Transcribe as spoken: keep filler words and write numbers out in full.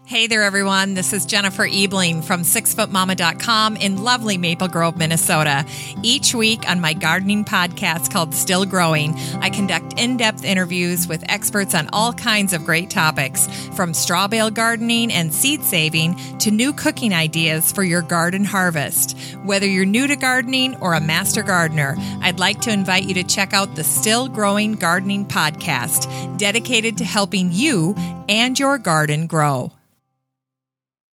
Hey there, everyone. This is Jennifer Ebling from six foot mama dot com in lovely Maple Grove, Minnesota. Each week on my gardening podcast called Still Growing, I conduct in-depth interviews with experts on all kinds of great topics, from straw bale gardening and seed saving to new cooking ideas for your garden harvest. Whether you're new to gardening or a master gardener, I'd like to invite you to check out the Still Growing Gardening podcast, dedicated to helping you and your garden grow.